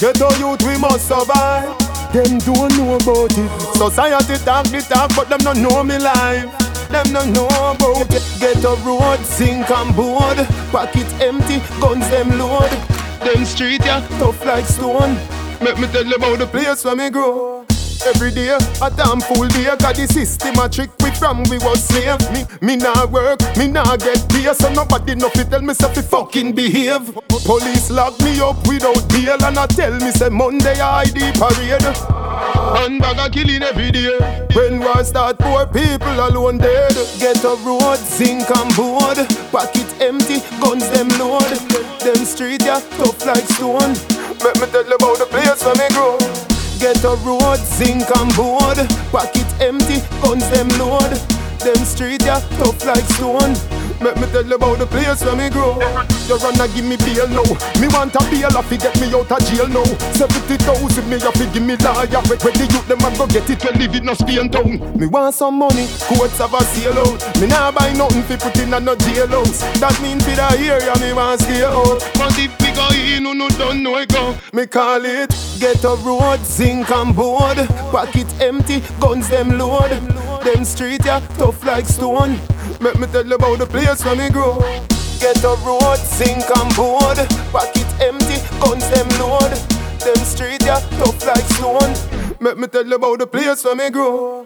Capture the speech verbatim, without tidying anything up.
Ghetto youth, we must survive. Them don't know about it. Society talk the talk, but them don't know me life. Them don't know about it. Ghetto road, sink and board. Pocket empty, guns them load. Them street, yeah, tough like stone. Make me tell you about the place where me grow. Every day, a damn fool day. Cause the system a trick we from we was slave. Me, me nah work, me nah get pay. So nobody know fi tell me say fi fucking behave. Police lock me up without bail. And I tell me say Monday I D parade. And bag a killing every day. When war start, poor people alone dead. Get a road, zinc and board. Pocket empty, guns them load. Them street yeah, tough like stone. Let me tell you about the place where me grow. Get a road, zinc and board. Pocket empty, guns them load. Them street yeah, tough like stone. Let me tell you about the place where me grow. You run and give me bail now. Me want a bail off to get me out of jail now. Seventy thousand me have to give me lawyer. When the youth them a go get it, we live in a Spain town. Me want some money, courts have a sale out. Me nah buy nothing fi put in a no jailhouse. That mean fi the area me want stay out. But if we go in, who no don't know it go. Me call it get a road, zinc and board. Pocket empty, guns them load. Them street yeah, tough like stone. Let me tell you about the place where me grow. Get a road, zinc and board. Pocket empty, guns them load. Them street yeah, tough like stone. Let me tell you about the place where me grow.